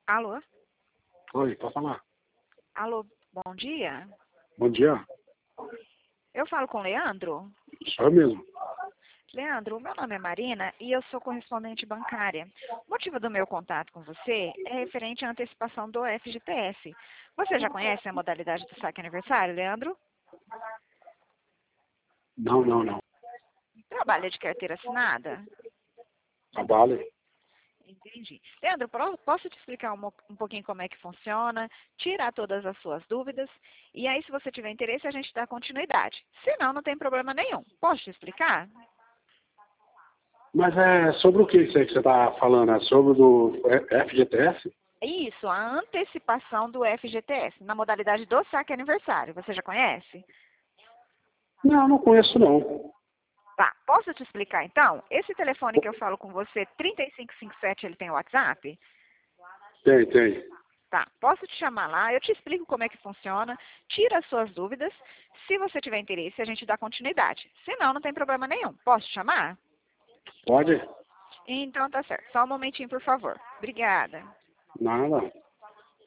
Alô? Oi, pode falar. Alô, bom dia. Bom dia. Eu falo com o Leandro? Sou eu mesmo. Leandro, o meu nome é Marina e eu sou correspondente bancária. O motivo do meu contato com você é referente à antecipação do FGTS. Você já conhece a modalidade do saque aniversário, Leandro? Não. Trabalha de carteira assinada? Trabalho. Entendi. Leandro, posso te explicar um pouquinho como é que funciona, tirar todas as suas dúvidas, e aí, se você tiver interesse, a gente dá continuidade. Se não, não tem problema nenhum. Posso te explicar? Mas é sobre o que isso aí que você está falando? É sobre o do FGTS? Isso, a antecipação do FGTS, na modalidade do saque aniversário. Você já conhece? Não conheço não. Tá, posso te explicar então? Esse telefone que eu falo com você, 3557, ele tem WhatsApp? Tem. Tá, posso te chamar lá, eu te explico como é que funciona, tira as suas dúvidas. Se você tiver interesse, a gente dá continuidade. Se não, não tem problema nenhum. Posso te chamar? Pode? Então tá certo. Só um momentinho, por favor. Obrigada. Nada.